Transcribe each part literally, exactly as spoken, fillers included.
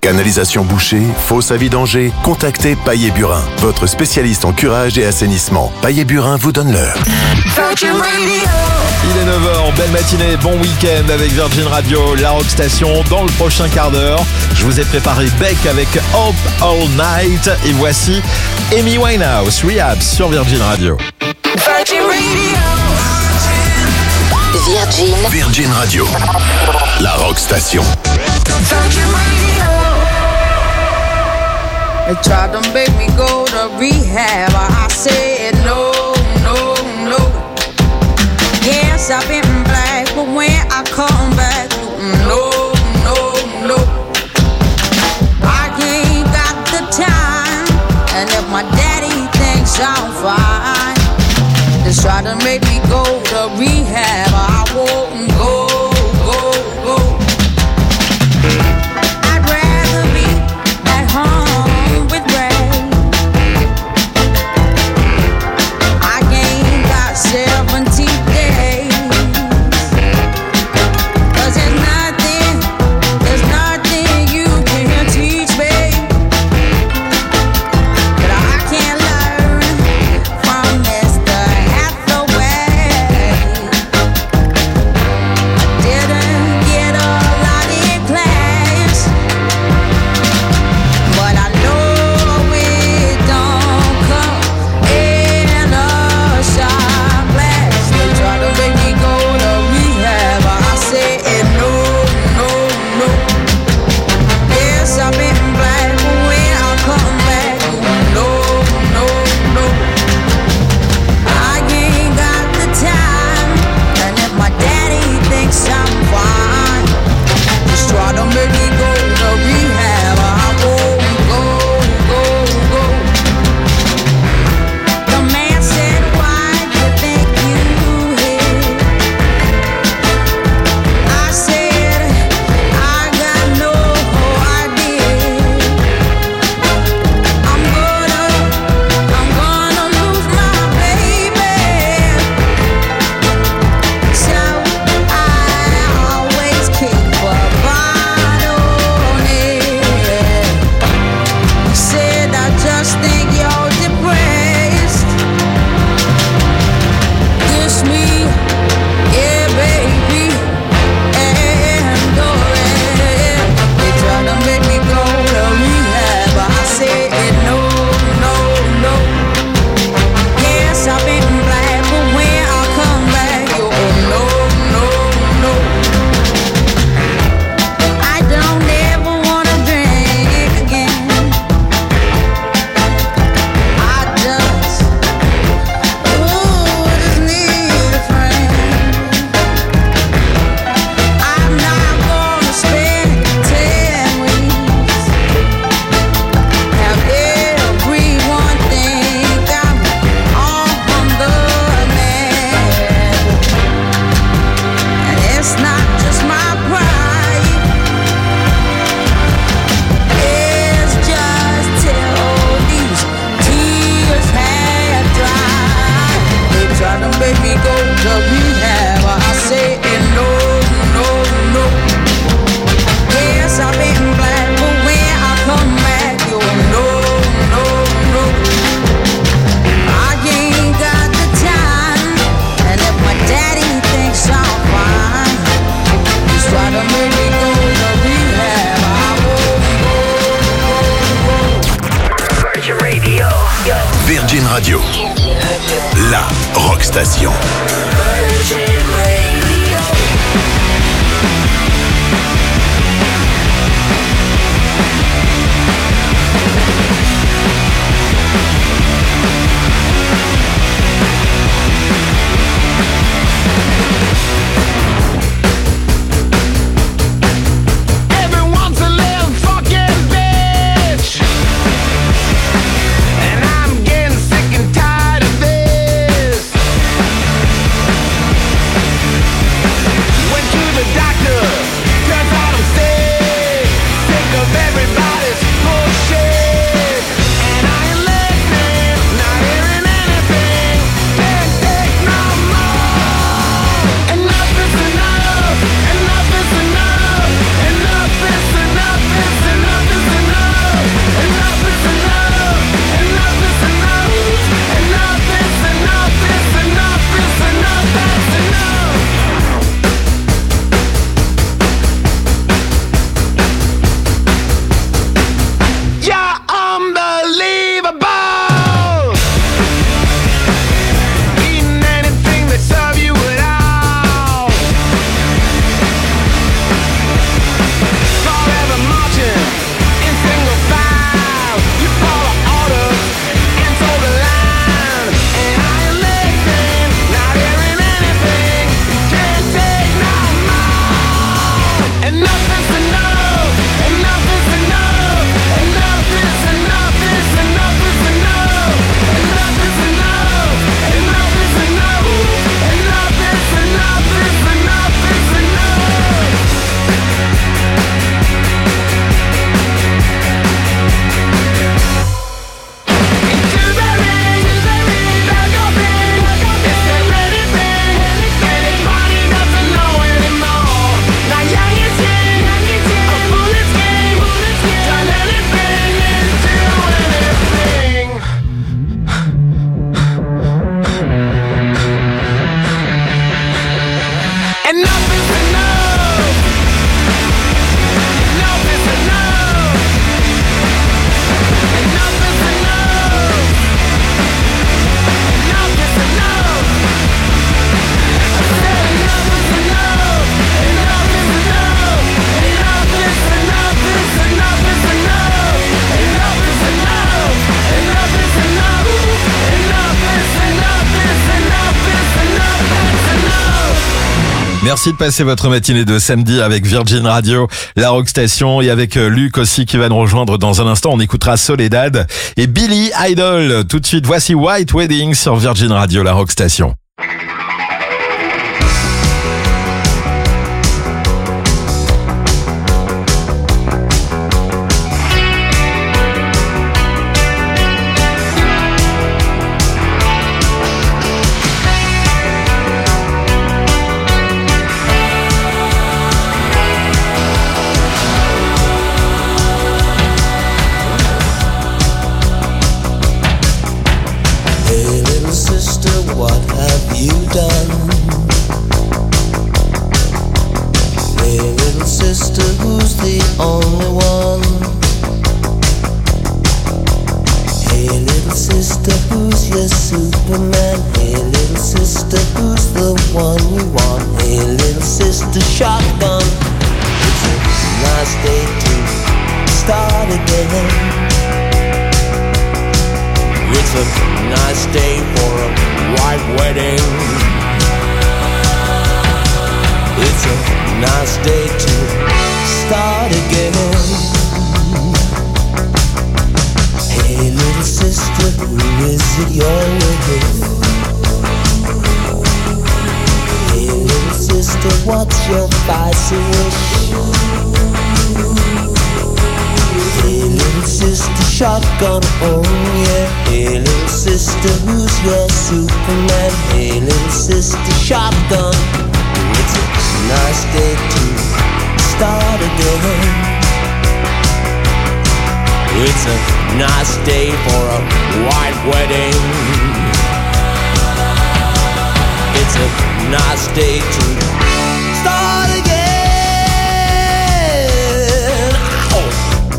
Canalisation bouchée, fosse à vidanger, contactez Paillet Burin, votre spécialiste en curage et assainissement. Paillet Burin vous donne l'heure. Il est neuf heures, belle matinée, bon week-end avec Virgin Radio, la Rock Station. Dans le prochain quart d'heure, je vous ai préparé Beck avec Hope All Night. Et voici Amy Winehouse, Rehab sur Virgin Radio. Virgin Radio. Virgin. Virgin Radio. La Rock Station. Virgin Radio. They tried to make me go to rehab. I said no, no, no. Yes, I've been black, but when I come back, no, no, no. I ain't got the time, and if my daddy thinks I'm fine, just try to make me go to rehab. I won't go, go, go. I'd rather be at home with Ray. I ain't got seventy days. Cause there's nothing, there's nothing you can teach me that I can't learn from Mister Hathaway. I didn't get a lot in class, but I know it don't come in a shot glass. They try to make me go to rehab, I said no, no, no. Yes, I've been black, but when I come back, no, no, no. I ain't got the time, and if my daddy thinks I'm fine, just try to make me go to rehab. I won't go, go, go. The man said, why you think you hit? I said, I got no idea. I'm gonna, I'm gonna lose my baby. So I always keep a bottle on it. He said, I just think you're depressed. Kiss me, yeah, baby, and go ahead. They try to make me go to rehab, but I said no, no, no. Yes, I've been black, but when I come back, you no, no, no. I don't ever wanna drink again. I just, ooh, just need a friend. I'm not gonna spend ten weeks. Have everyone think I'm on the man. And it's not just my pride. It's just till these tears had dried. They try to make me go to rehab. I say no, no, no. Yes, I've been black, but when I come back, you no, no, no. I ain't got the time, and if my daddy thinks I'm fine, just try to make me go to rehab. I won't go, go, go. Virgin Radio. Virgin Radio. La Rock Station. Virgin Radio. Everyone's a little fucking bitch, and I'm getting sick and tired of this. Enough is enough. Enough is enough. Enough is enough. Enough is enough. I said enough is enough. Enough is enough. Enough is enough. Is enough is enough. Enough is enough. Enough is enough. Enough is enough. Is enough is enough. Is enough. Merci de passer votre matinée de samedi avec Virgin Radio, la Rock Station, et avec Luc aussi qui va nous rejoindre dans un instant. On écoutera Soledad et Billy Idol. Tout de suite, voici White Wedding sur Virgin Radio, la Rock Station. Hey little sister, what have you done? Hey little sister, who's the only one? Hey little sister, who's your Superman? Hey little sister, who's the one you want? Hey little sister, shotgun. It's a nice day to start again. It's a nice day for a white wedding. It's a nice day to start again. Hey little sister, who is it you're with? Hey little sister, what's your vice wish? Hey little sister, shotgun, oh yeah. Hey little sister, who's your Superman? Hey little sister, shotgun. It's a nice day to start again. It's a nice day for a white wedding. It's a nice day to start again. Ow!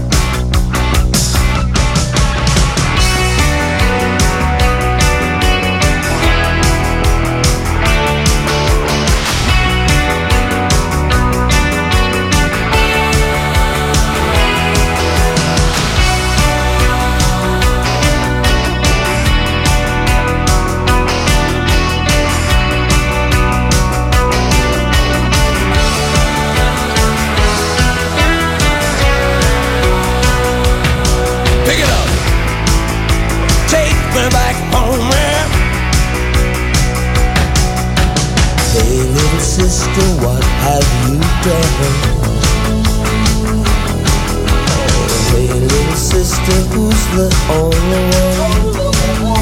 Pick it up. Take me back home, man. Hey, little sister, what have you done? Hey, little sister, who's the only one?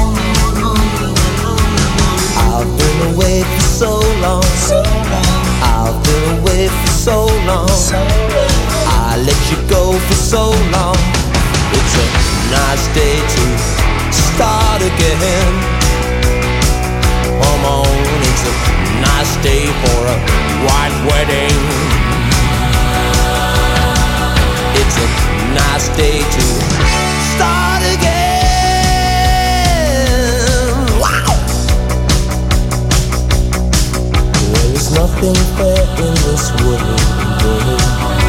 I've been away for so long. I've been away for so long. I let you go for so long. It's a nice day to start again. Come on, it's a nice day for a white wedding. It's a nice day to start again. Wow! There is nothing fair in this world.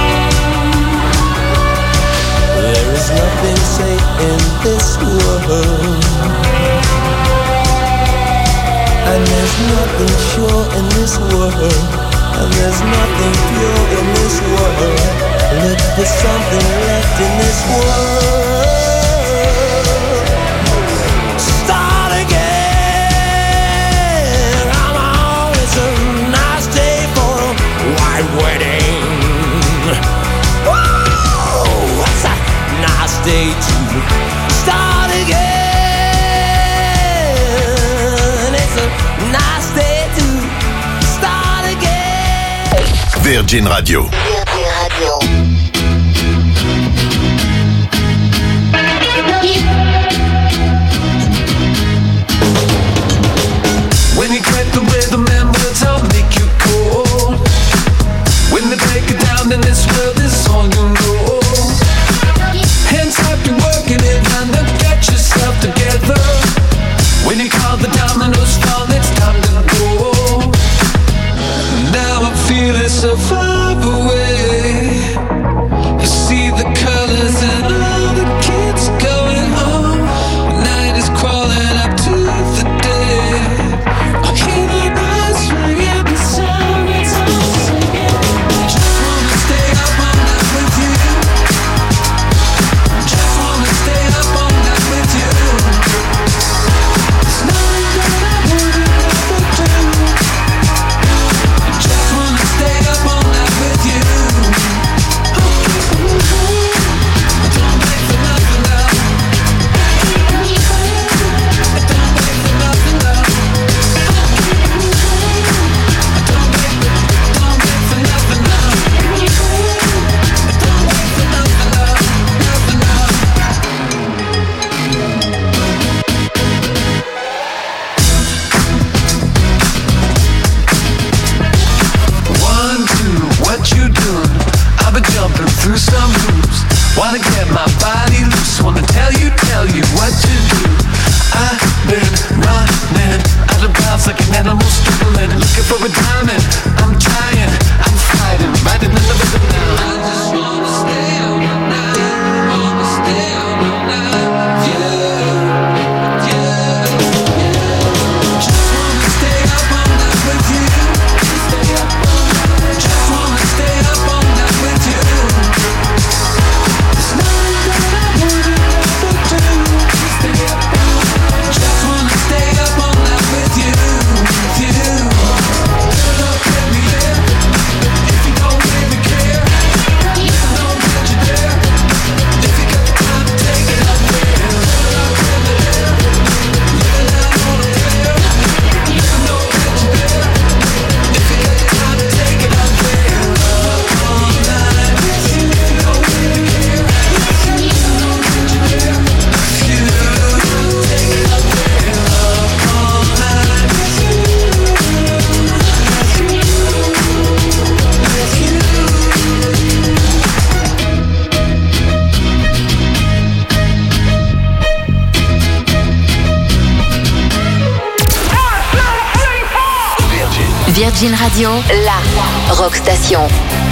There is nothing safe in this world. And there's nothing sure in this world. And there's nothing pure in this world. Look for something left in this world. Start again. Come on, it's a nice day for a white wedding. Whoa, what's that? Nice day to start again. It's a nice day to start again. Virgin Radio. Virgin Radio. When you crack the rhythm and words I'll make you cold. so far away. You see the colors and all the kids going home. Night is crawling up to the day. I hear the bells ringing, the sirens are singing. Just wanna stay up all night with you. Just wanna stay up all night with you. There's nothing that I wouldn't ever do. Just wanna stay up all night with you. Don't wait for nothing, love. Don't wait for nothing, love. Don't wait, don't wait for nothing, love. Don't wait for nothing, love. Nothing, love. One, two, what you doing? I've been jumping through some hoops. Wanna get my body loose. Wanna tell you, tell you what to do. I've been running out of bounds like an animal struggling, looking for a diamond. I'm trying, I'm fighting, riding in the rhythm now. I just wanna stay out all night, wanna stay out all night with you, you, you. Just wanna stay up all night with you. Stay up all night. Just wanna stay up all night with you. There's nothing that I wouldn't ever do. Stay up all night. Just wanna stay up all night with you, with you. Turn up every year. If you don't really care, let me know that you're there. If you got the time to take it up there. Turn up every year. Live it out on a prayer. Let me know that you're there. If you got the time to take it up there. Up all night with you. If you don't really care, let me know that you're there. If you take it up there. Up all night with you. With you. With you. Virgin Radio, la rock station.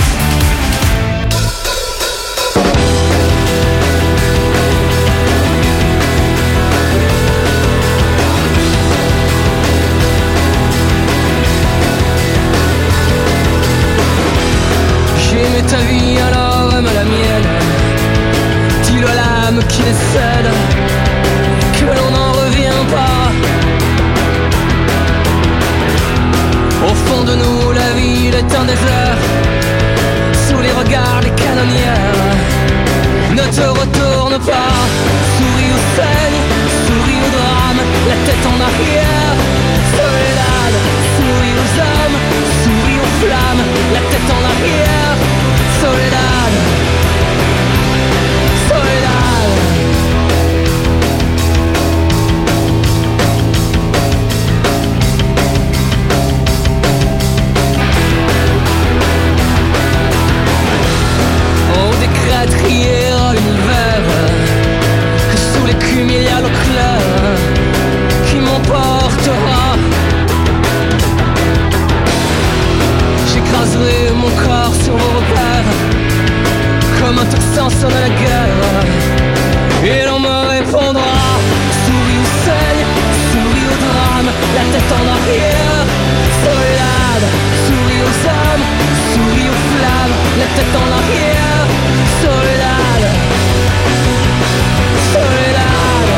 J'aimais ta vie, alors aime la mienne. Dis-le à l'âme qui décède que l'on n'en revient pas. Au fond de nous, la ville est un désert. Sous les regards des canonnières, ne te retourne pas. Souris au saigne, souris au drame, la tête en arrière. Soledad, souris aux hommes, souris aux flammes, la tête en arrière. Soledad, Soledad. On décrète crier à l'univers que sous l'écume il y a l'eau claire qui m'emportera. J'écraserai mon corps sur vos repères comme un tocsin sonne à la guerre. Et l'on me répondra: souris au saigne, souris au drame, la tête en arrière. Soledad, souris aux hommes, souris aux flammes, la tête en arrière. Soledad, Soledad.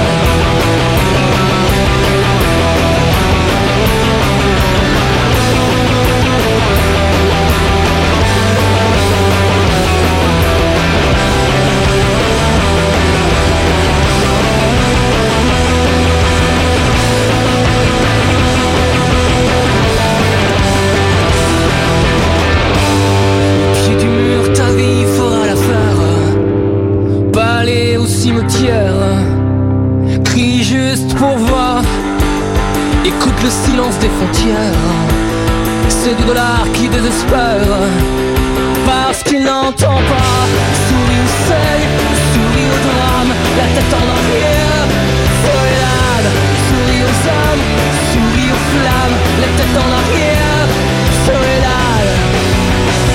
Pied du mur, ta vie fera l'affaire. Balai au cimetière, crie juste pour voir. Écoute le silence des frontières. C'est du dollar qui désespère parce qu'il n'entend pas. Souris au seuil, souris au drame, la tête en arrière. Soledad, souris aux hommes, souris aux flammes, la tête en arrière. Soledad,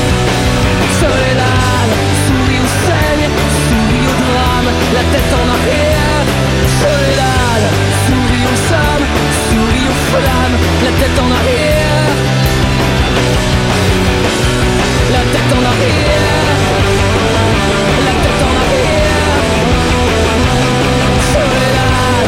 la tête en arrière. Soledad, souris aux âmes, souris aux flammes, la tête en arrière. La tête en arrière. La tête en arrière. Soledad.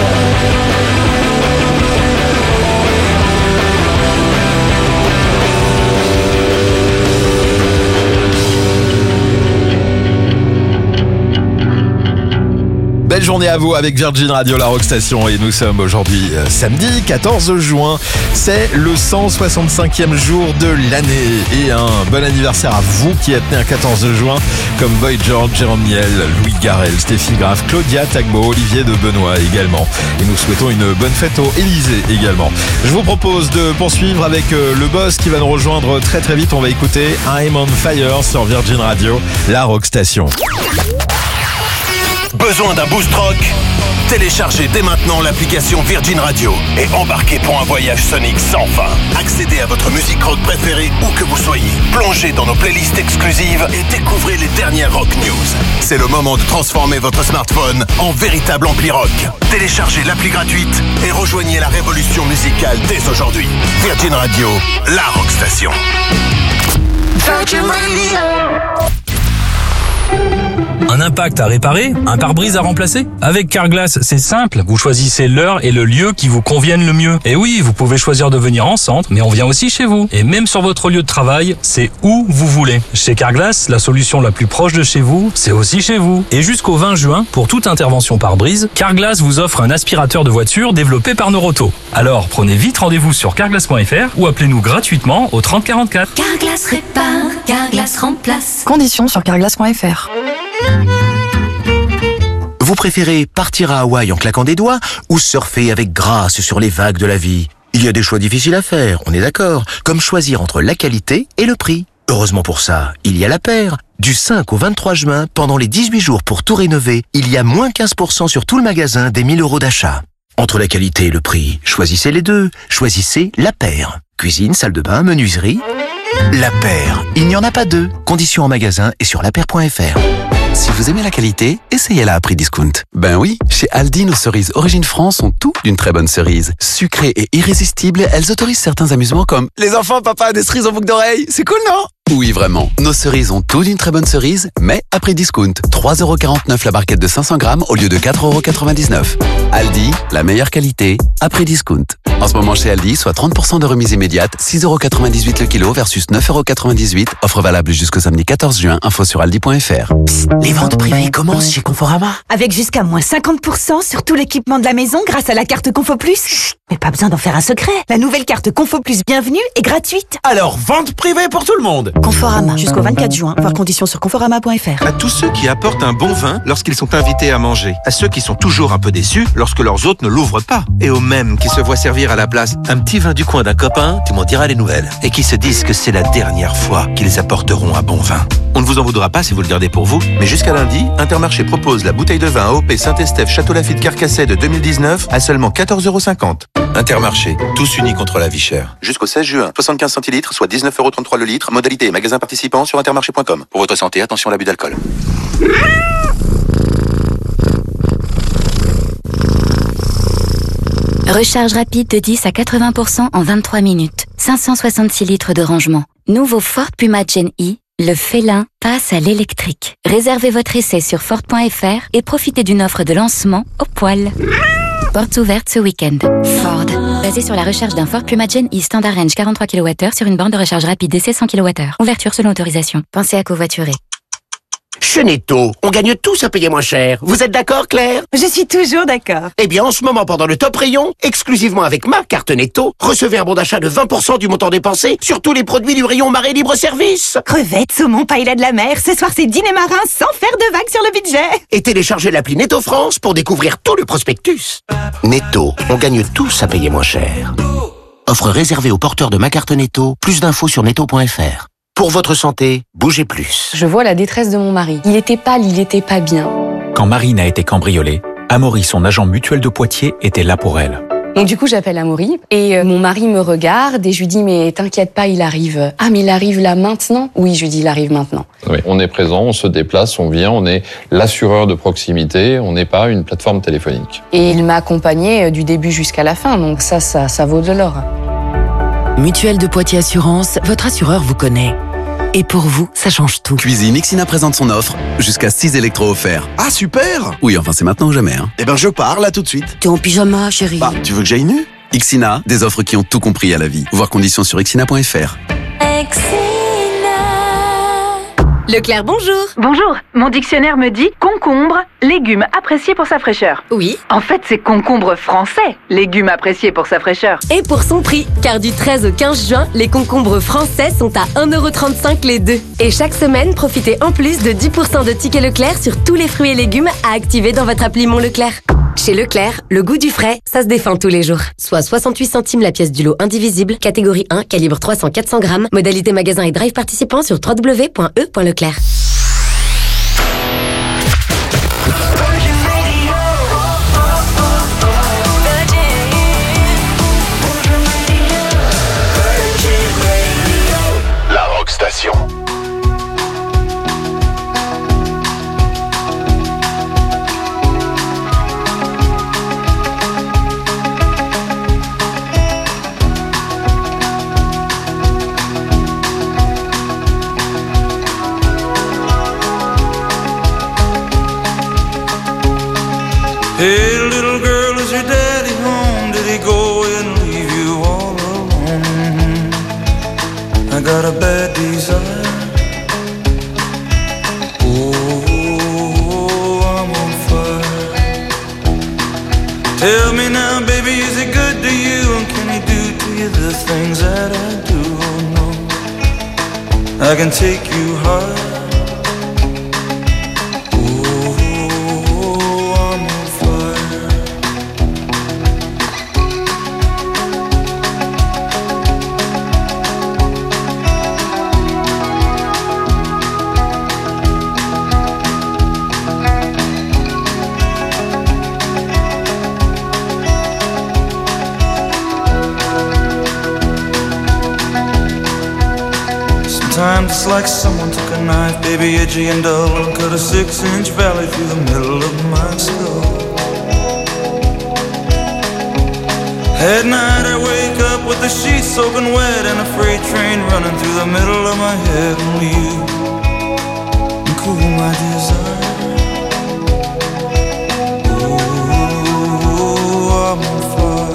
Belle journée à vous avec Virgin Radio, la Rockstation, et nous sommes aujourd'hui euh, samedi quatorze juin. C'est le cent soixante-cinquième jour de l'année et un bon anniversaire à vous qui êtes né un quatorze juin, comme Boy George, Jérôme Niel, Louis Garrel, Steffi Graf, Claudia Tagbo, Olivier de Benoît également. Et nous souhaitons une bonne fête au Élysée également. Je vous propose de poursuivre avec euh, le boss qui va nous rejoindre très très vite. On va écouter I'm on Fire sur Virgin Radio, la Rockstation. Besoin d'un boost rock? Téléchargez dès maintenant l'application Virgin Radio et embarquez pour un voyage sonique sans fin. Accédez à votre musique rock préférée où que vous soyez. Plongez dans nos playlists exclusives et découvrez les dernières rock news. C'est le moment de transformer votre smartphone en véritable ampli rock. Téléchargez l'appli gratuite et rejoignez la révolution musicale dès aujourd'hui. Virgin Radio, la rockstation. Virgin Radio. Un impact à réparer? Un pare-brise à remplacer? Avec Carglass, c'est simple. Vous choisissez l'heure et le lieu qui vous conviennent le mieux. Et oui, vous pouvez choisir de venir en centre, mais on vient aussi chez vous. Et même sur votre lieu de travail, c'est où vous voulez. Chez Carglass, la solution la plus proche de chez vous, c'est aussi chez vous. Et jusqu'au vingt juin, pour toute intervention pare-brise, Carglass vous offre un aspirateur de voiture développé par Noroto. Alors, prenez vite rendez-vous sur carglass point f r ou appelez-nous gratuitement au trente quarante-quatre. Carglass répare, Carglass remplace. Conditions sur carglass point f r. Vous préférez partir à Hawaï en claquant des doigts ou surfer avec grâce sur les vagues de la vie? Il y a des choix difficiles à faire, on est d'accord, comme choisir entre la qualité et le prix. Heureusement pour ça, il y a La Paire. Du cinq au vingt-trois juin, pendant les dix-huit jours pour tout rénover, il y a moins quinze pour cent sur tout le magasin des mille euros d'achat. Entre la qualité et le prix, choisissez les deux. Choisissez La Paire. Cuisine, salle de bain, menuiserie. La Paire. Il n'y en a pas deux. Conditions en magasin et sur la paire point f r. Si vous aimez la qualité, essayez-la à prix discount. Ben oui, chez Aldi, nos cerises Origine France ont tout d'une très bonne cerise. Sucrées et irrésistibles, elles autorisent certains amusements comme « Les enfants, papa a des cerises en boucle d'oreille, c'est cool, non ?» Oui, vraiment. Nos cerises ont tout d'une très bonne cerise, mais à prix discount. trois euros quarante-neuf la barquette de cinq cents grammes au lieu de quatre euros quatre-vingt-dix-neuf. Aldi, la meilleure qualité, à prix discount. En ce moment chez Aldi, soit trente pour cent de remise immédiate, six euros quatre-vingt-dix-huit le kilo versus neuf euros quatre-vingt-dix-huit. Offre valable jusqu'au samedi quatorze juin. Info sur aldi point f r. Psst, les ventes privées commencent chez Conforama. Avec jusqu'à moins cinquante pour cent sur tout l'équipement de la maison grâce à la carte Confo Plus. Chut, mais pas besoin d'en faire un secret. La nouvelle carte Confo Plus Bienvenue est gratuite. Alors, vente privée pour tout le monde. Conforama, jusqu'au vingt-quatre juin. Voir conditions sur conforama point f r. À tous ceux qui apportent un bon vin lorsqu'ils sont invités à manger. À ceux qui sont toujours un peu déçus lorsque leurs hôtes ne l'ouvrent pas. Et aux mêmes qui se voient servir à la place un petit vin du coin d'un copain, tu m'en diras les nouvelles. Et qui se disent que c'est la dernière fois qu'ils apporteront un bon vin. On ne vous en voudra pas si vous le gardez pour vous, mais jusqu'à lundi, Intermarché propose la bouteille de vin A O P Saint-Estèphe Château Lafite Carcassonne de deux mille dix-neuf à seulement quatorze euros cinquante. Intermarché, tous unis contre la vie chère. Jusqu'au seize juin, soixante-quinze centilitres, soit dix-neuf euros trente-trois le litre. Modalité et magasin participant sur intermarché point com. Pour votre santé, attention à l'abus d'alcool. Recharge rapide de dix à quatre-vingts pour cent en vingt-trois minutes. cinq cent soixante-six litres de rangement. Nouveau Ford Puma Gen E, le félin passe à l'électrique. Réservez votre essai sur ford point f r et profitez d'une offre de lancement au poil. Portes ouvertes ce week-end. Ford. Basé sur la recharge d'un Ford Puma Gen E Standard Range quarante-trois kilowattheures sur une borne de recharge rapide D C cent kilowattheures. Ouverture selon autorisation. Pensez à covoiturer. Chez Netto, on gagne tous à payer moins cher. Vous êtes d'accord, Claire? Je suis toujours d'accord. Eh bien, en ce moment, pendant le top rayon, exclusivement avec ma carte Netto, recevez un bon d'achat de vingt pour cent du montant dépensé sur tous les produits du rayon marée libre-service. Crevettes, saumon, paella de la mer. Ce soir, c'est dîner marin sans faire de vagues sur le budget. Et téléchargez l'appli Netto France pour découvrir tout le prospectus. Netto, on gagne tous à payer moins cher. Offre réservée aux porteurs de ma carte Netto. Plus d'infos sur netto point f r. Pour votre santé, bougez plus. Je vois la détresse de mon mari. Il était pâle, il était pas bien. Quand Marine a été cambriolée, Amaury, son agent mutuel de Poitiers, était là pour elle. Donc du coup, j'appelle Amaury et euh, mon mari me regarde et je lui dis mais t'inquiète pas, il arrive. Ah mais il arrive là maintenant ? Oui, je lui dis il arrive maintenant. Oui, on est présent, on se déplace, on vient, on est l'assureur de proximité, on n'est pas une plateforme téléphonique. Et il m'a accompagné du début jusqu'à la fin, donc ça, ça, ça vaut de l'or. Mutuelle de Poitiers Assurance, votre assureur vous connaît. Et pour vous, ça change tout. Cuisine, Ixina présente son offre. Jusqu'à six électros offerts. Ah, super! Oui, enfin, c'est maintenant ou jamais. Hein. Eh ben, je pars là tout de suite. T'es en pyjama, chérie. Bah, tu veux que j'aille nu? Ixina, des offres qui ont tout compris à la vie. Voir conditions sur ixina point f r. Leclerc, bonjour. Bonjour, mon dictionnaire me dit concombre, légume apprécié pour sa fraîcheur. Oui. En fait, c'est concombre français, légume apprécié pour sa fraîcheur. Et pour son prix, car du treize au quinze juin, les concombres français sont à un euro trente-cinq les deux. Et chaque semaine, profitez en plus de dix pour cent de tickets Leclerc sur tous les fruits et légumes à activer dans votre appli Mon Leclerc. Chez Leclerc, le goût du frais, ça se défend tous les jours. Soit soixante-huit centimes la pièce du lot indivisible, catégorie un, calibre trois cents à quatre cents grammes, modalité magasin et drive participant sur w w w point e point leclerc. La Rock Station. Hey, little girl, is your daddy home? Did he go and leave you all alone? I got a bad desire. Oh, I'm on fire. Tell me now, baby, is he good to you? And can he do to you the things that I do? Oh no, I can take you high. Sometimes it's like someone took a knife, baby, edgy and dull, and cut a six-inch valley through the middle of my skull. At night I wake up with the sheets soaking wet and a freight train running through the middle of my head. Only you can cool my desire. Oh, I'm on fire.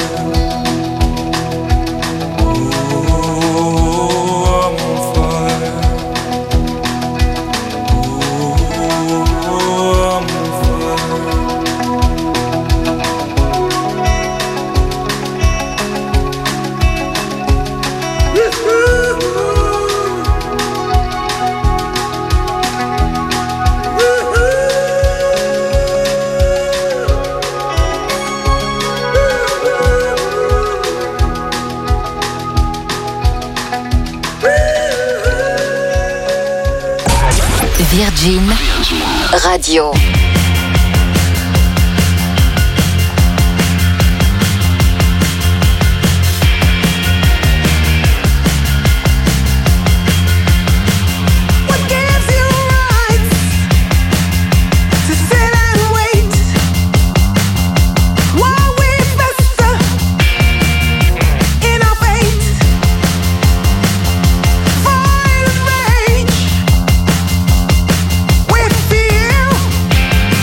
Virgin Radio. With you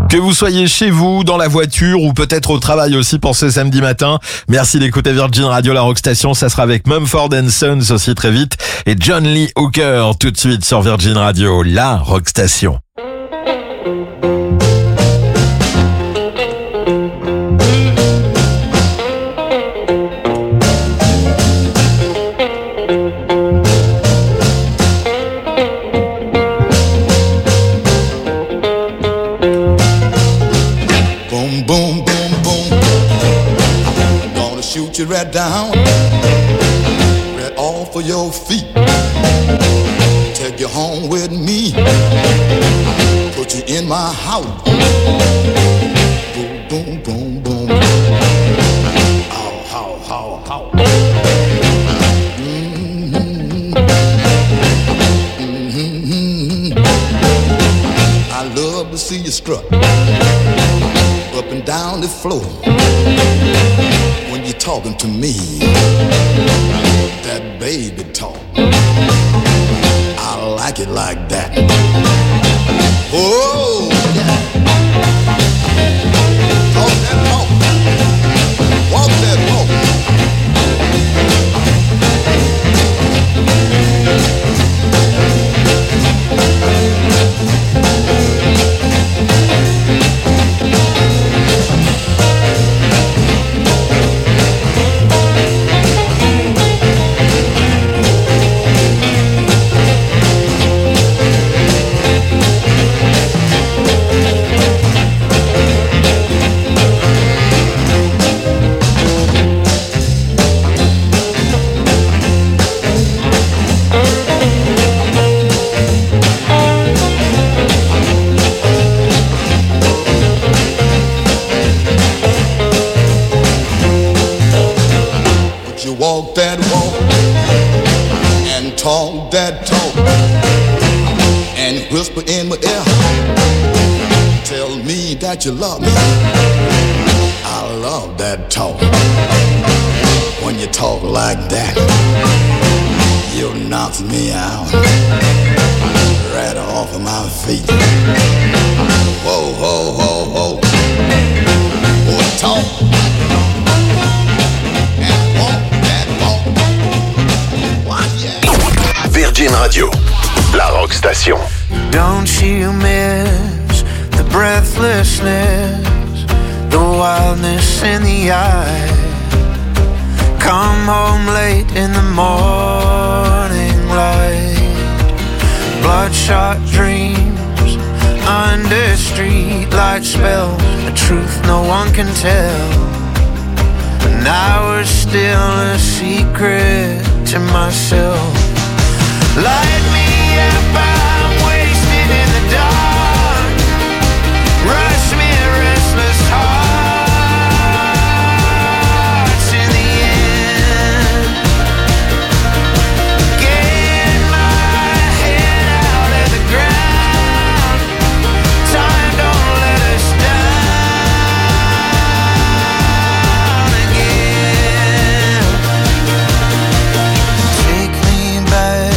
Que vous soyez chez vous, dans la voiture ou peut-être au travail aussi pour ce samedi matin. Merci d'écouter Virgin Radio, la Rockstation. Ça sera avec Mumford and Sons aussi très vite. Et John Lee Hooker tout de suite sur Virgin Radio, la Rockstation. You right down, right off of your feet. Take you home with me, put you in my house. Boom, boom, boom, boom. How, how, how, how. Mm-hmm. Mm-hmm. I love to see you strut up and down the floor. You're talking to me, that baby talk. I like it like that. Oh, yeah. Talk that talk. Walk that walk. Walk that walk and talk that talk and whisper in my ear. Tell me that you love me. I love that talk. When you talk like that, you knock me out right off of my feet. Whoa, whoa, whoa, whoa. Boy, talk. Virgin Radio, la Rockstation. Don't you miss the breathlessness, the wildness in the eye? Come home late in the morning light. Bloodshot dreams under street light spells, a truth no one can tell. And I was still a secret to myself. Light me up, I'm wasted in the dark. Rush me, restless hearts. In the end, get my head out of the ground. Time don't let us down again. Take me back.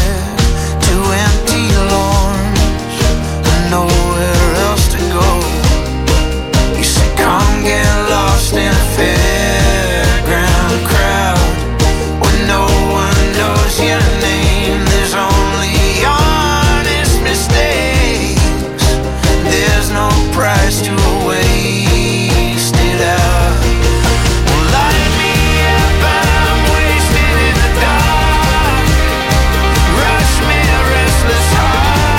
Nowhere else to go. You said come get lost in a fairground crowd when no one knows your name. There's only honest mistakes. There's no price to waste it out. Well, light me up, I'm wasted in the dark. Rush me, restless heart.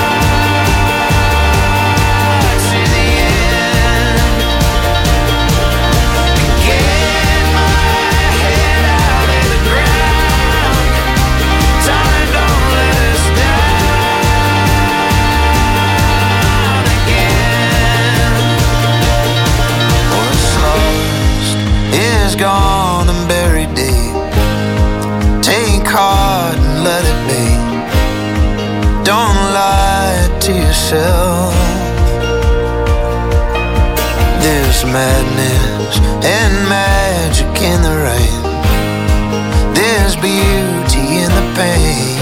Gone and buried deep. Take heart and let it be. Don't lie to yourself. There's madness and magic in the rain. There's beauty in the pain.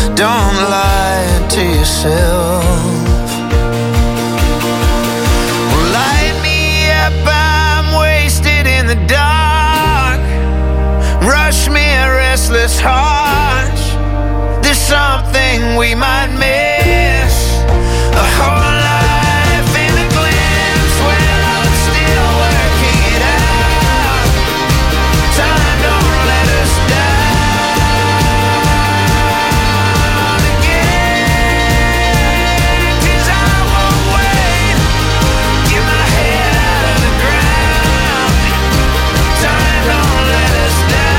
Don't lie to yourself. restless hearts. There's something we might miss. A whole life in a glimpse. Well, I'm still working it out. Time don't let us down again. 'Cause I won't wait. Get my head out of the ground. Time don't let us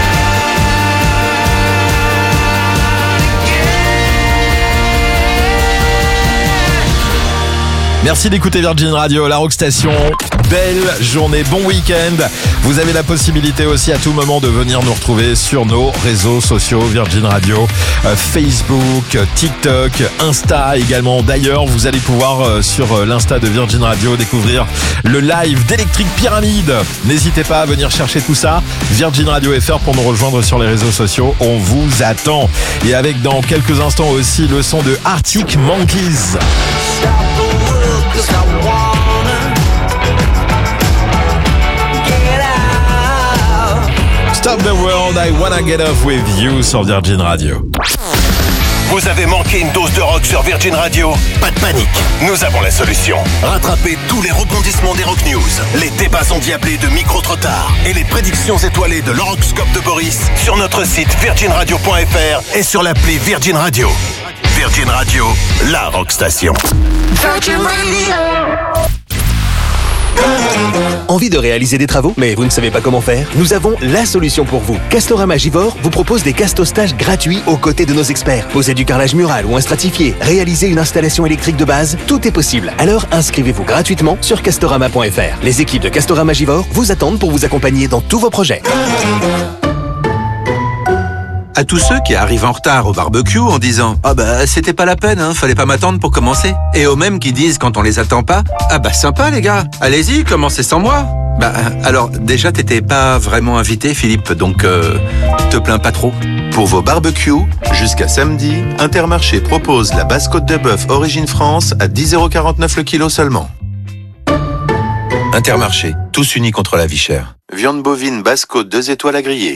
Merci d'écouter Virgin Radio, la Rock Station. Belle journée, bon week-end. Vous avez la possibilité aussi à tout moment de venir nous retrouver sur nos réseaux sociaux Virgin Radio, euh, Facebook, TikTok, Insta également. D'ailleurs, vous allez pouvoir euh, sur euh, l'Insta de Virgin Radio découvrir le live d'Electric Pyramid. N'hésitez pas à venir chercher tout ça. Virgin Radio F R pour nous rejoindre sur les réseaux sociaux. On vous attend. Et avec dans quelques instants aussi le son de Arctic Monkeys. Cause I wanna get out. Stop the world, I wanna get off with you sur Virgin Radio. Vous avez manqué une dose de rock sur Virgin Radio? Pas de panique, nous avons la solution. Rattrapez tous les rebondissements des Rock News, les débats endiablés de Micro Trottard et les prédictions étoilées de l'horoscope de Boris sur notre site virgin radio point f r et sur l'appli Virgin Radio. Virgin Radio, la rock station. Virgin Radio. Envie de réaliser des travaux, mais vous ne savez pas comment faire? Nous avons la solution pour vous. Castorama Givor vous propose des castostages gratuits aux côtés de nos experts. Poser du carrelage mural ou un stratifié, réaliser une installation électrique de base, tout est possible. Alors inscrivez-vous gratuitement sur castorama point f r. Les équipes de Castorama Givor vous attendent pour vous accompagner dans tous vos projets. À tous ceux qui arrivent en retard au barbecue en disant « Ah bah c'était pas la peine, hein, fallait pas m'attendre pour commencer ». Et aux mêmes qui disent quand on les attend pas « Ah bah sympa les gars, allez-y, commencez sans moi ». Bah alors déjà t'étais pas vraiment invité Philippe, donc euh, te plains pas trop. Pour vos barbecues, jusqu'à samedi, Intermarché propose la basse côte de bœuf Origine France à dix euros quarante-neuf le kilo seulement. Intermarché, tous unis contre la vie chère. Viande bovine basse côte deux étoiles à griller.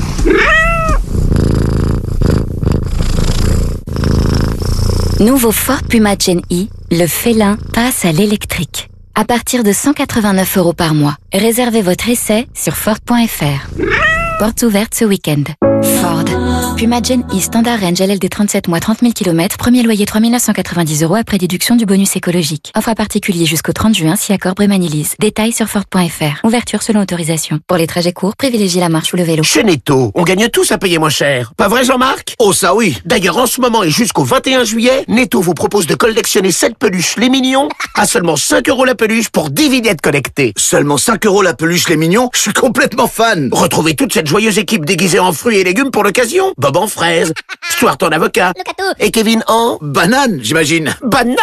Nouveau Ford Puma Gen E, le félin passe à l'électrique. À partir de cent quatre-vingt-neuf euros par mois. Réservez votre essai sur Ford point f r. Portes ouvertes ce week-end. Ford. Puma Gen E Standard Range L L D trente-sept mois trente mille kilomètres. Premier loyer trois mille neuf cent quatre-vingt-dix euros après déduction du bonus écologique. Offre à particulier jusqu'au trente juin si accord Brémanilise. Détails sur Ford point f r. Ouverture selon autorisation. Pour les trajets courts, privilégiez la marche ou le vélo. Chez Netto, on gagne tous à payer moins cher. Pas vrai Jean-Marc? Oh ça oui. D'ailleurs en ce moment et jusqu'au vingt et un juillet, Netto vous propose de collectionner sept peluches les mignons à seulement cinq euros la peluche pour dix vignettes connectées. Seulement cinq euros la peluche les mignons? Je suis complètement fan. Retrouvez toute cette joyeuse équipe déguisée en fruits et légumes pour l'occasion. Bob en fraises, Stuart en avocat et Kevin en banane, j'imagine. banane.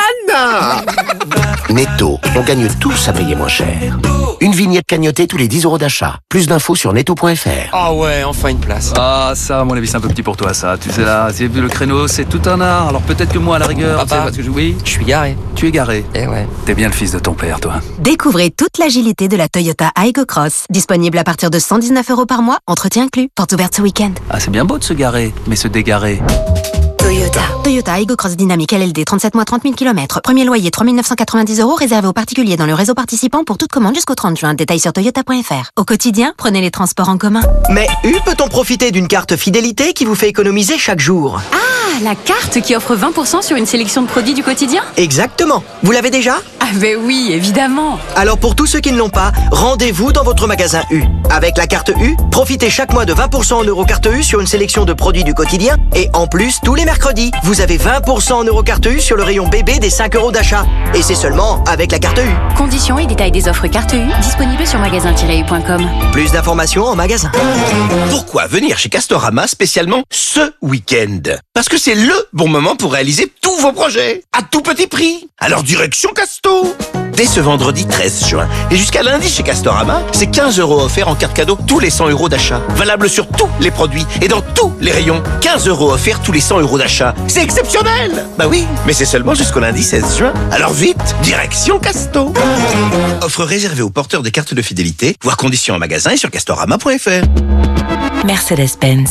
Netto, on gagne tous à payer moins cher. Une vignette cagnotée tous les dix euros d'achat. Plus d'infos sur netto point f r. Ah ouais, enfin une place. Ah ça, à mon avis, c'est un peu petit pour toi ça. Tu sais là, c'est le créneau, c'est tout un art. Alors peut-être que moi à la rigueur, Papa, tu sais, parce que je... oui, je suis garé. Tu es garé. Eh ouais. T'es bien le fils de ton père, toi. Découvrez toute l'agilité de la Toyota Aygo Cross. Disponible à partir de cent dix-neuf euros par mois, entretien inclus. Porte ouverte ce week-end. Ah c'est bien beau de se garer, mais se dégarer. Toyota. Toyota Aygo Cross Dynamique L L D trente-sept mois trente mille kilomètres. Premier loyer trois mille neuf cent quatre-vingt-dix euros réservé aux particuliers dans le réseau participant pour toute commande jusqu'au trente juin. Détails sur toyota point f r. Au quotidien, prenez les transports en commun. Mais U peut-on profiter d'une carte fidélité qui vous fait économiser chaque jour? Ah, la carte qui offre vingt pour cent sur une sélection de produits du quotidien? Exactement. Vous l'avez déjà? Ah ben oui, évidemment. Alors pour tous ceux qui ne l'ont pas, rendez-vous dans votre magasin U. Avec la carte U, profitez chaque mois de vingt pour cent en Eurocarte U sur une sélection de produits du quotidien. Et en plus, tous les mercredis, vous avez vingt pour cent en Eurocarte U sur le rayon bébé des cinq euros d'achat. Et c'est seulement avec la carte U. Conditions et détails des offres carte U disponibles sur magasin tiret u point com. Plus d'informations en magasin. Pourquoi venir chez Castorama spécialement ce week-end? Parce que c'est le bon moment pour réaliser tous vos projets à tout petit prix. Alors direction Casto. Dès ce vendredi treize juin et jusqu'à lundi chez Castorama, c'est quinze euros offerts en carte cadeau tous les cent euros d'achat. Valable sur tous les produits et dans tous les rayons. quinze euros offerts tous les cent euros d'achat. C'est exceptionnel! Bah oui, mais c'est seulement jusqu'au lundi seize juin. Alors vite, direction Casto. Offre réservée aux porteurs des cartes de fidélité. Voir conditions en magasin et sur castorama point f r. Mercedes-Benz.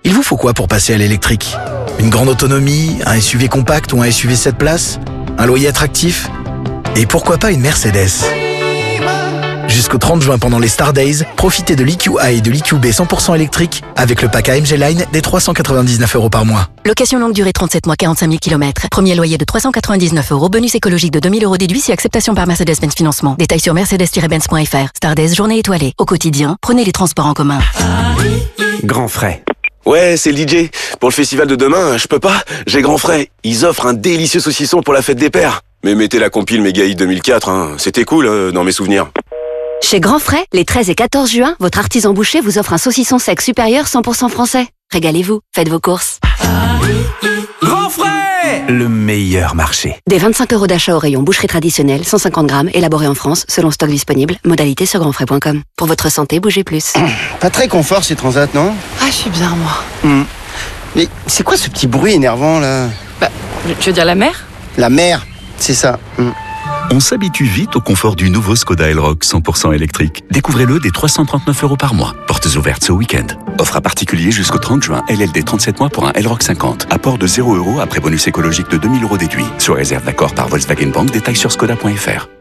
Il vous faut quoi pour passer à l'électrique? Une grande autonomie, un S U V compact ou un S U V sept places? Un loyer attractif? Et pourquoi pas une Mercedes? Jusqu'au trente juin pendant les Star Days, profitez de l'E Q A et de l'E Q B cent pour cent électrique avec le pack A M G Line des trois cent quatre-vingt-dix-neuf euros par mois. Location longue durée trente-sept mois, quarante-cinq mille kilomètres. Premier loyer de trois cent quatre-vingt-dix-neuf euros. Bonus écologique de deux mille euros déduit si acceptation par Mercedes-Benz Financement. Détails sur mercedes tiret benz point f r. Star Days, journée étoilée. Au quotidien, prenez les transports en commun. Grand frais. Ouais, c'est le D J. Pour le festival de demain, je peux pas. J'ai grand frais. Ils offrent un délicieux saucisson pour la fête des pères. Mais mettez la compile Méga Hit deux mille quatre, hein. C'était cool euh, dans mes souvenirs. Chez Grand Frais, les treize et quatorze juin, votre artisan boucher vous offre un saucisson sec supérieur cent pour cent français. Régalez-vous, faites vos courses. Grand frais! Le meilleur marché. Des vingt-cinq euros d'achat au rayon boucherie traditionnelle, cent cinquante grammes, élaboré en France, selon stock disponible. Modalité sur grand frais point com. Pour votre santé, bougez plus. Pas très confort ces transats, non? Ah, je suis bien, moi. Hmm. Mais c'est quoi ce petit bruit énervant, là? Bah, tu veux dire la mer? La mer, c'est ça. Hmm. On s'habitue vite au confort du nouveau Skoda Elroq cent pour cent électrique. Découvrez-le dès trois cent trente-neuf euros par mois. Portes ouvertes ce week-end. Offre à particulier jusqu'au trente juin. L L D trente-sept mois pour un Elroq cinquante. Apport de zéro euros après bonus écologique de deux mille euros déduit. Sur réserve d'accord par Volkswagen Bank. Détails sur skoda point f r.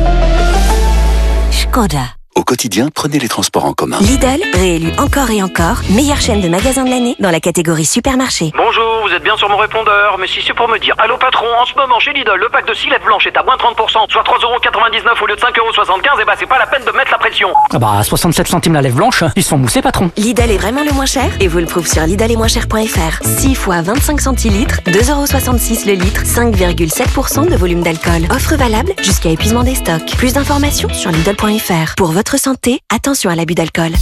Skoda. Au quotidien, prenez les transports en commun. Lidl, réélu encore et encore, meilleure chaîne de magasins de l'année dans la catégorie supermarché. Bonjour, vous êtes bien sur mon répondeur, mais si c'est pour me dire allô patron, en ce moment chez Lidl, le pack de six lettres blanches est à moins trente pour cent, soit trois euros quatre-vingt-dix-neuf au lieu de cinq euros soixante-quinze, et bah c'est pas la peine de mettre la pression. Ah bah soixante-sept centimes la lèvre blanche, ils se font mousser patron. Lidl est vraiment le moins cher et vous le prouve sur lidl et moins cher point f r. six fois vingt-cinq centilitres, deux euros soixante-six le litre, cinq virgule sept pour cent de volume d'alcool. Offre valable jusqu'à épuisement des stocks. Plus d'informations sur lidl point f r. Pour votre santé, attention à l'abus d'alcool.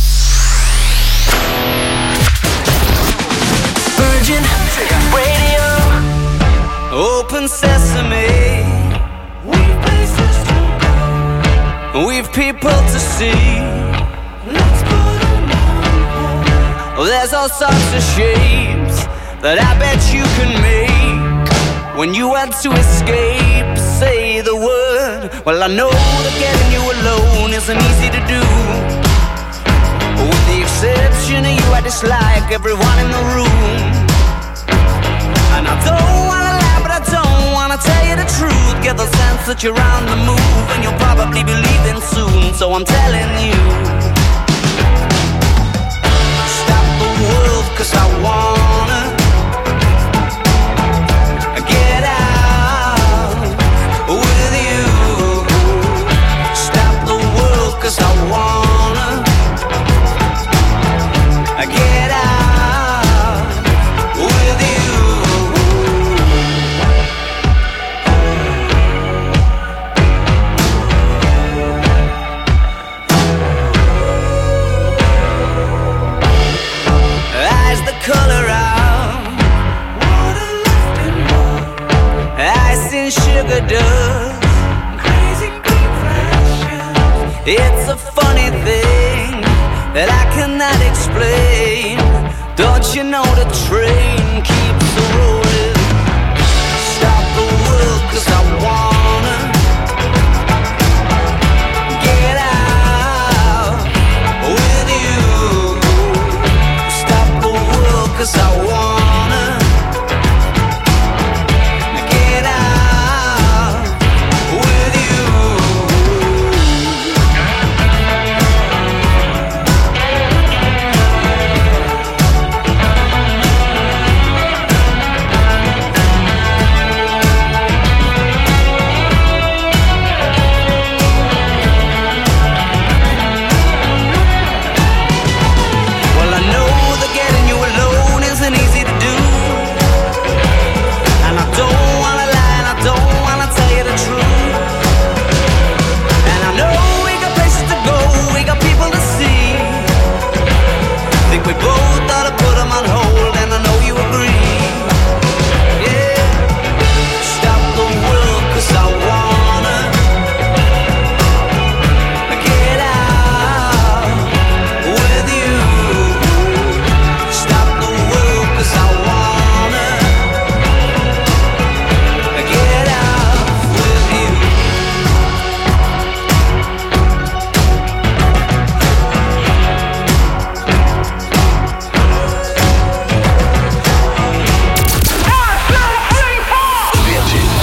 Virgin Radio, open sesame. We've places to go. We've people to see. Let's put them on. There's all sorts of shapes that I bet you can make. When you want to escape, say the word. Well, I know that getting you alone isn't easy to do. With the exception of you, I dislike everyone in the room. And I don't wanna lie, but I don't wanna tell you the truth. Get the sense that you're on the move, and you'll probably be leaving soon. So I'm telling you, stop the world, 'cause I wanna get out with you. Stop the world, 'cause I wanna get out with you. Eyes the color out, water left in more. Ice and sugar dust, crazy confessions. It's a funny thing that I cannot explain. Don't you know the train keeps a rolling? Stop the world, 'cause I wanna get out with you. Stop the world, 'cause I wanna get out with you.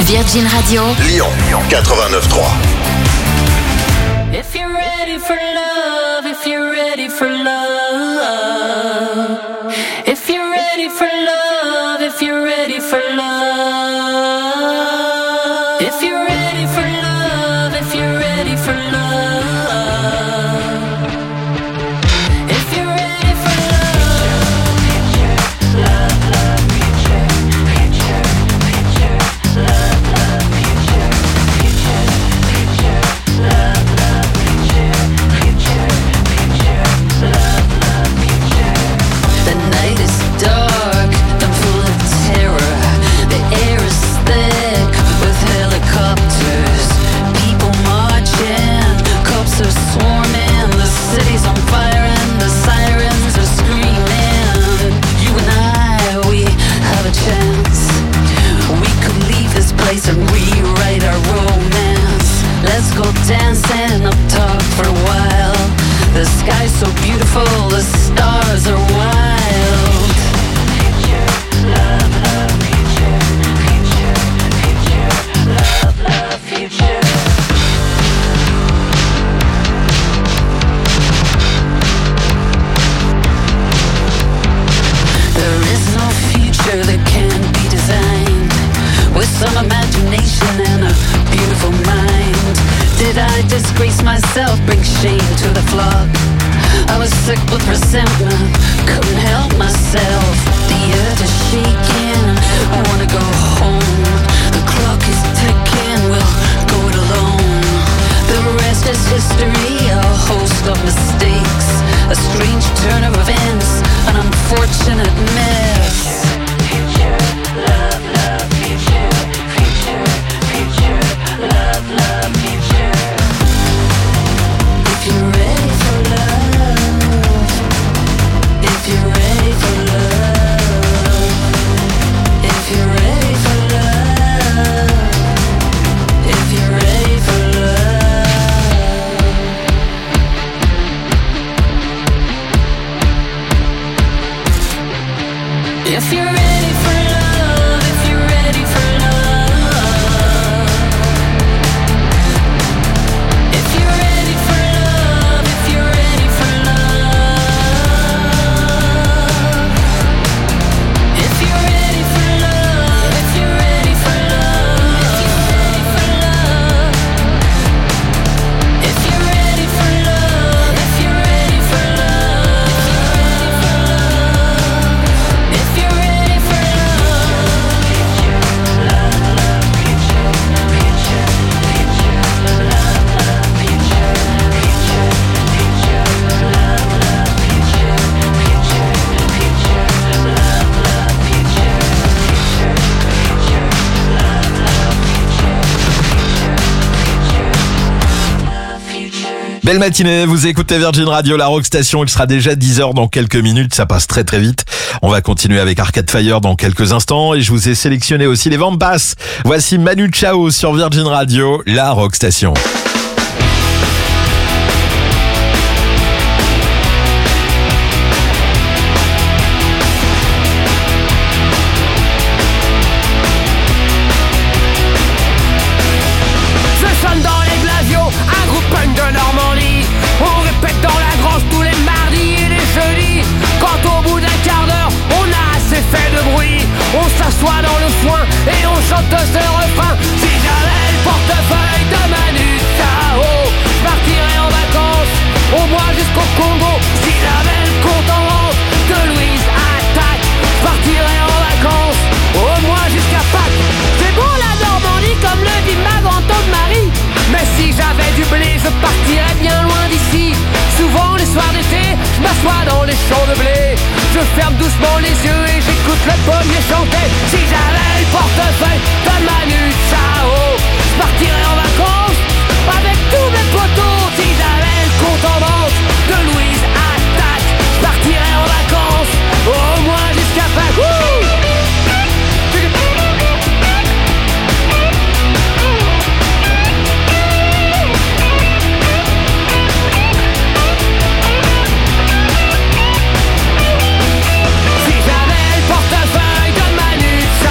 Virgin Radio. Lyon, quatre-vingt-neuf trois. If you're ready for love, if you're ready for love, if you're ready for love, if you're ready for love, if you're ready for love, if you're ready for love, if you're ready for love, love, love, future, future, future, love, love, future, future, future, love, love, future, future, future, love, love, future. The night is dark and full of terror. The air is thick with helicopters. People marching, cops are swarming. The city's on fire and the sirens are screaming. You and I, we have a chance. We could leave this place and rewrite our romance. Let's go dancing up top for a while. The sky's so beautiful, the stars are wild. Future, love, love, future, future, future, love, love, future. There is no future that can be designed with some imagination and a beautiful mind. Did I disgrace myself, bring shame to the flock? I was sick with resentment, couldn't help myself. The earth is shaking, I wanna go home. The clock is ticking, we'll go it alone. The rest is history, a host of mistakes, a strange turn of events, an unfortunate mess. Future, love, love, future, future, future, love, love, future. If you're ready for love, if you're ready for love, if you're ready for love, if you're ready for love. If you're ready for love, if you're ready for love, if you're ready for love, if you're ready for love, if you're ready for love, if you're ready for love, if you're ready for love, if you're ready for love, if you're ready for Belle matinée, vous écoutez Virgin Radio, la Rock Station. Il sera déjà dix heures dans quelques minutes, ça passe très très vite. On va continuer avec Arcade Fire dans quelques instants et je vous ai sélectionné aussi les ventes basses. Voici Manu Chao sur Virgin Radio, la Rock Station. Je sonne dans les glavios, un groupe punk de Normandie. On répète dans la grange tous les mardis et les jeudis. Quand au bout d'un quart d'heure, on a assez fait de bruit, on s'assoit dans le foin et on chante ce refrain. Si j'avais le portefeuille de Manu Chao, je partirais en vacances, au moins jusqu'au Congo. Si j'avais le compte en banque de Louise Attaque, je partirais en vacances, au moins jusqu'à Pâques. C'est bon la Normandie comme le dit ma grand-tante Marie. Mais si j'avais du blé, je partirais bien loin d'ici. Souvent les soirs d'été, je m'assois dans les champs de blé. Je ferme doucement les yeux et j'écoute le pommier chanter. Si j'avais le portefeuille de Manu Chao, je partirais en vacances avec tous mes potos. Si j'avais le compte en banque de Louise Attaque, je partirais en vacances, au moins jusqu'à Pâques. Wouh! Si j'avais le portefeuille de Manu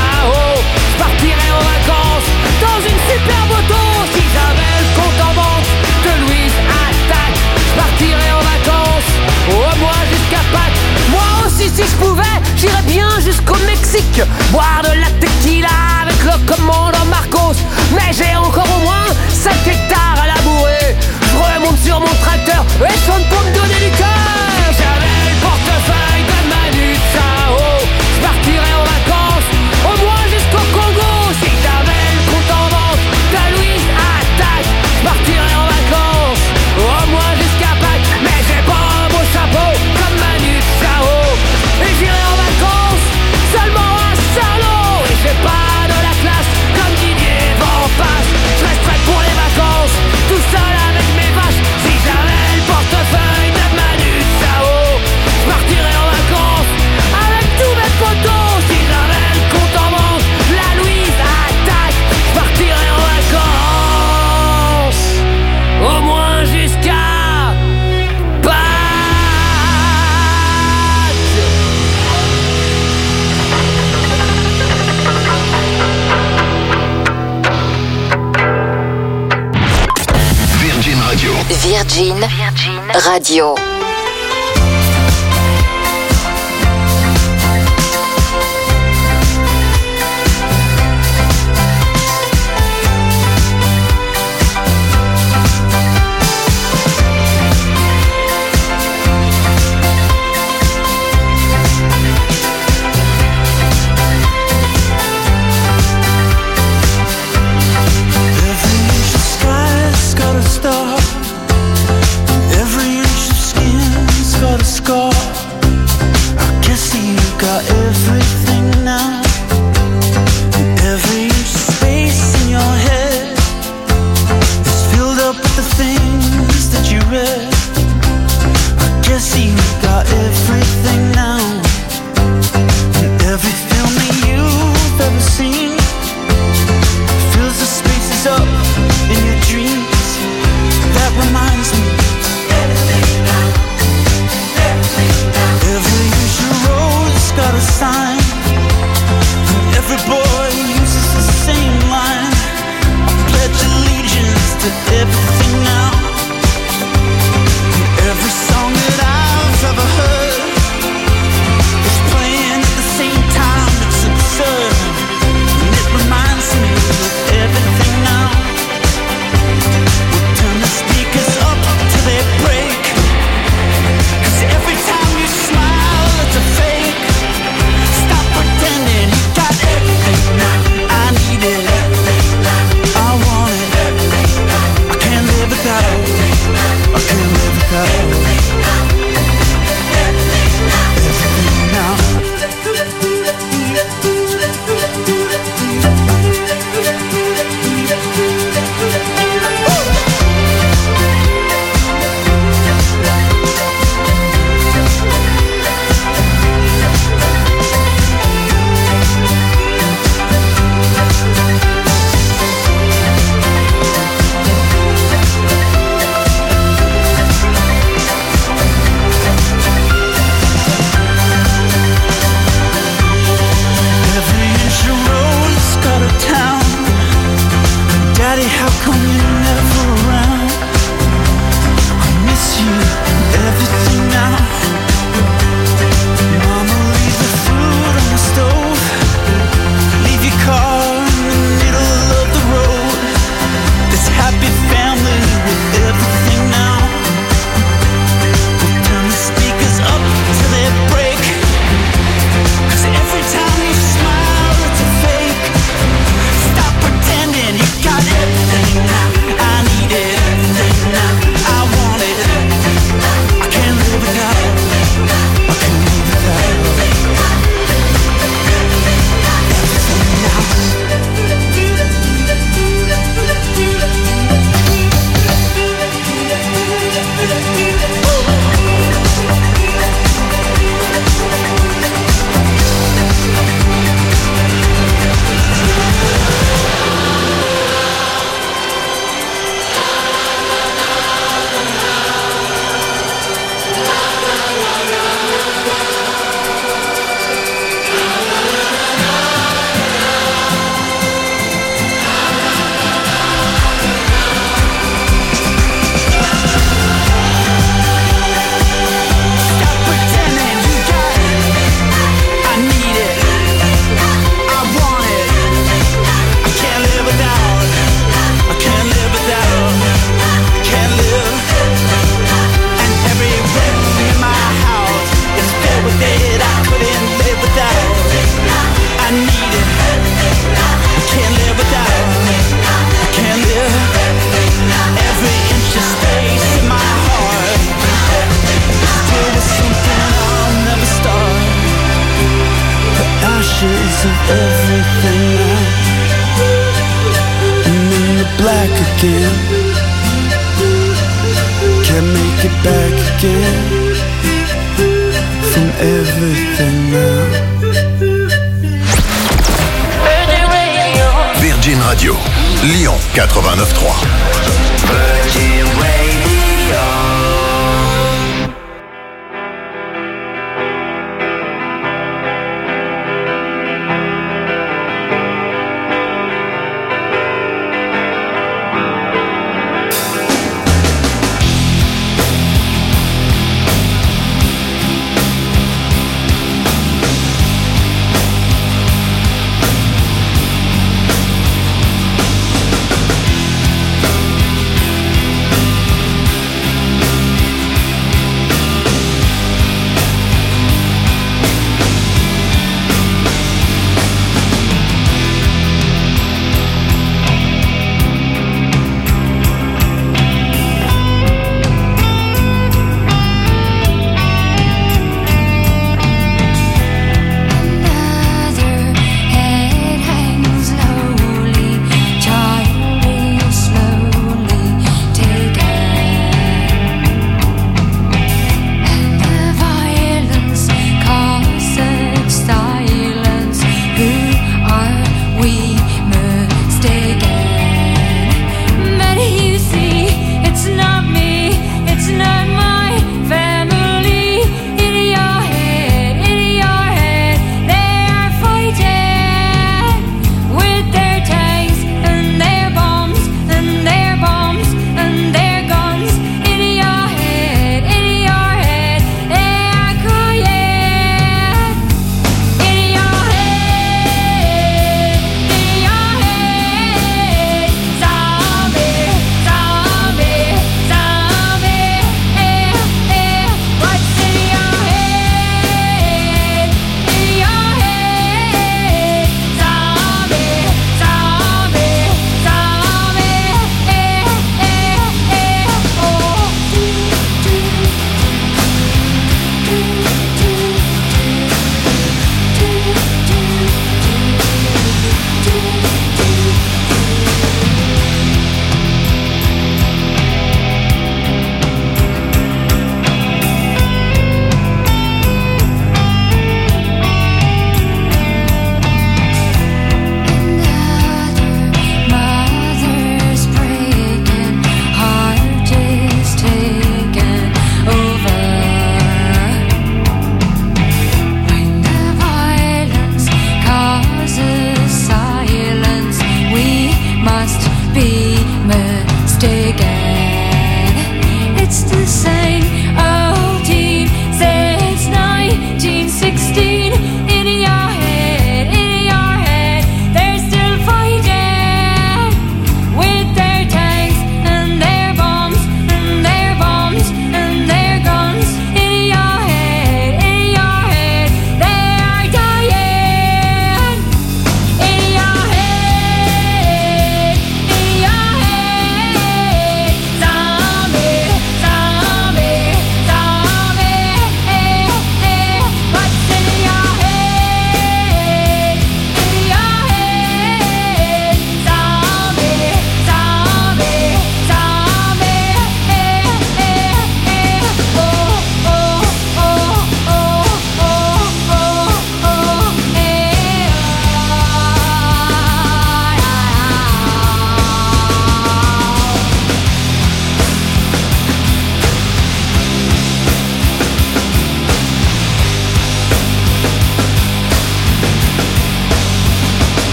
Mexique, boire de la tequila avec le commandant Marcos. Mais j'ai encore au moins cinq hectares à labourer. Je remonte sur mon tracteur et sonne pour me donner du cœur. Si j'avais le portefeuille de Manu Chao, je partirais en vacances, au moins jusqu'au Congo. Si j'avais le compte en banque de Louise Attaque, je partirais en vacances, au moins jusqu'à Pâques. Mais j'ai pas un beau chapeau comme Manu Chao, et j'irai en vacances seulement à Saint-Lô. Et j'ai pas de la classe comme Didier Van Passe. Je resterai pour les vacances tout seul avec mes vaches. Si j'avais le portefeuille de Manu Chao, je partirais en vacances avec tous mes potos. Si j'avais le compte en banque, la Louise Attaque, je partirais en vacances, au moins jusqu'à Virgin Radio. Virgin Radio. Every inch of sky's got a star. Every inch of skin need it. I can't live without it. I can't live. Every inch of space in my heart. Still with something I'll never start. The ashes of everything now. And then the black again. Can't make it back again. From everything now. Virgin Radio, Lyon quatre-vingt-neuf trois.